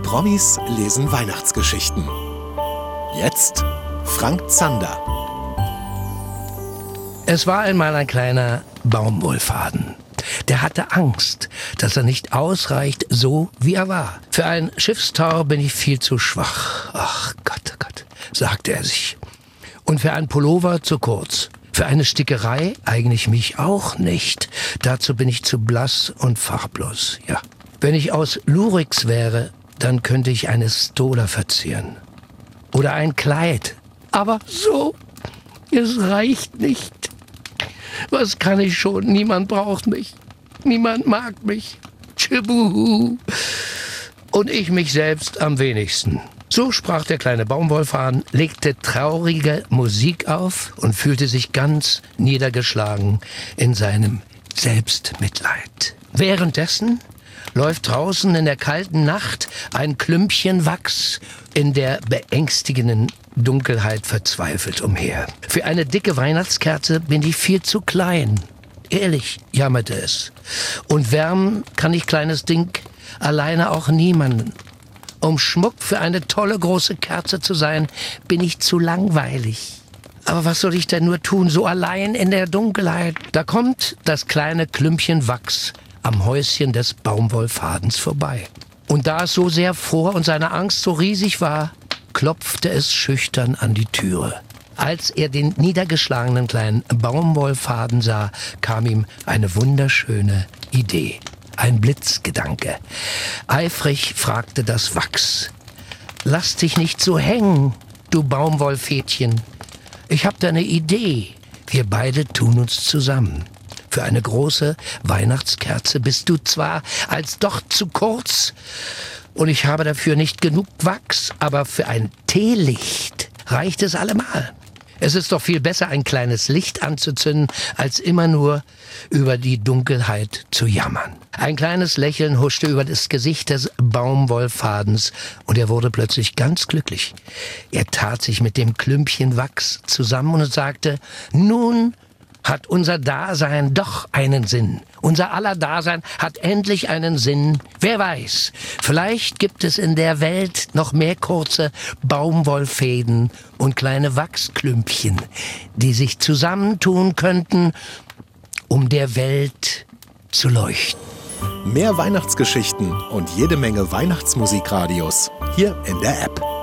Promis lesen Weihnachtsgeschichten. Jetzt Frank Zander. Es war einmal ein kleiner Baumwollfaden. Der hatte Angst, dass er nicht ausreicht, so wie er war. Für ein Schiffstau bin ich viel zu schwach. Ach Gott, oh Gott, sagte er sich. Und für einen Pullover zu kurz. Für eine Stickerei eigne ich mich auch nicht. Dazu bin ich zu blass und farblos, ja. Wenn ich aus Lurex wäre, dann könnte ich eine Stola verzieren. Oder ein Kleid. Aber so, es reicht nicht. Was kann ich schon? Niemand braucht mich. Niemand mag mich. Tschibuhu. Und ich mich selbst am wenigsten. So sprach der kleine Baumwollfaden, legte traurige Musik auf und fühlte sich ganz niedergeschlagen in seinem Selbstmitleid. Währenddessen läuft draußen in der kalten Nacht ein Klümpchen Wachs in der beängstigenden Dunkelheit verzweifelt umher. Für eine dicke Weihnachtskerze bin ich viel zu klein. Ehrlich, jammerte es. Und wärmen kann ich, kleines Ding, alleine auch niemanden. Um Schmuck für eine tolle große Kerze zu sein, bin ich zu langweilig. Aber was soll ich denn nur tun, so allein in der Dunkelheit? Da kommt das kleine Klümpchen Wachs am Häuschen des Baumwollfadens vorbei. Und da es so sehr fror und seine Angst so riesig war, klopfte es schüchtern an die Türe. Als er den niedergeschlagenen kleinen Baumwollfaden sah, kam ihm eine wunderschöne Idee. Ein Blitzgedanke. Eifrig fragte das Wachs: Lass dich nicht so hängen, du Baumwollfädchen. Ich hab da eine Idee. Wir beide tun uns zusammen. Für eine große Weihnachtskerze bist du zwar als doch zu kurz und ich habe dafür nicht genug Wachs, aber für ein Teelicht reicht es allemal. Es ist doch viel besser, ein kleines Licht anzuzünden, als immer nur über die Dunkelheit zu jammern. Ein kleines Lächeln huschte über das Gesicht des Baumwollfadens und er wurde plötzlich ganz glücklich. Er tat sich mit dem Klümpchen Wachs zusammen und sagte: Nun hat unser Dasein doch einen Sinn. Unser aller Dasein hat endlich einen Sinn. Wer weiß, vielleicht gibt es in der Welt noch mehr kurze Baumwollfäden und kleine Wachsklümpchen, die sich zusammentun könnten, um der Welt zu leuchten. Mehr Weihnachtsgeschichten und jede Menge Weihnachtsmusikradios hier in der App.